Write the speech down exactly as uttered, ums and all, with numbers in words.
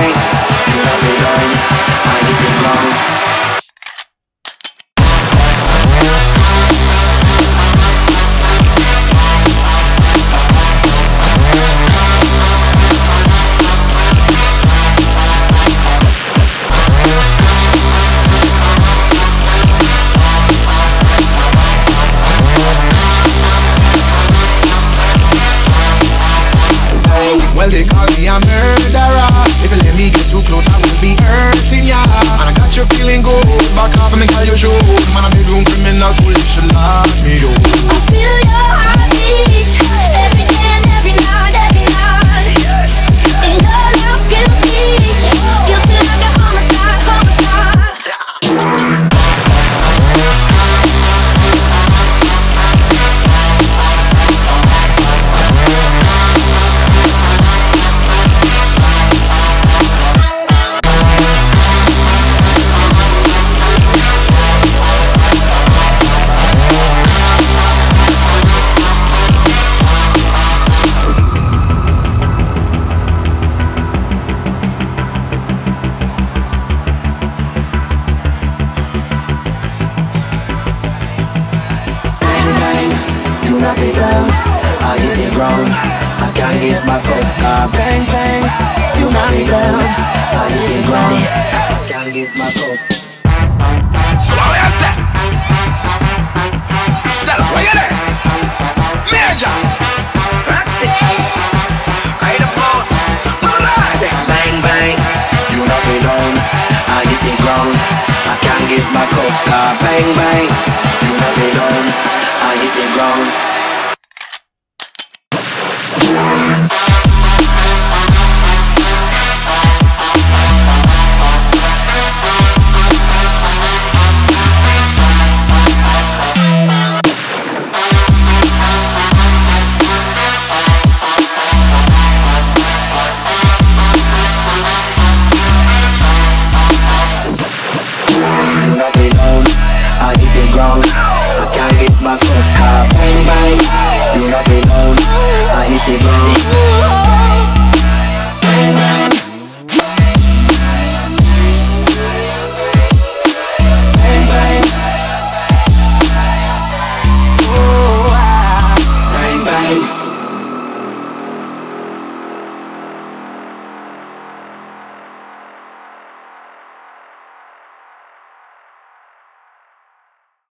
bang. You knock me down, I hit the ground. Well, they call me a murderer. If you let me get too close, I will be hurting ya. And I got you feeling good. Back off and me call you show. Man, I'm a bedroom criminal, police should lock me up. I feel your heartbeat every day and every night, every night. And your love kills me, kills me like a homicide, homicide. You knock me down, I hit the ground. I can't get back up. Ah, bang bang. You knock me down, I hit the ground. I can't get back up. So what you say? Sell, where you there? Major Roxy, right about, my lord. Bang bang. You knock me down, I hit the ground. I can't get back up. Ah, bang bang. You knock me down, I hit the ground. You knock me down, I hit the ground. I can't get back up. Ah, bang bang. You knock me down, I hit the ground.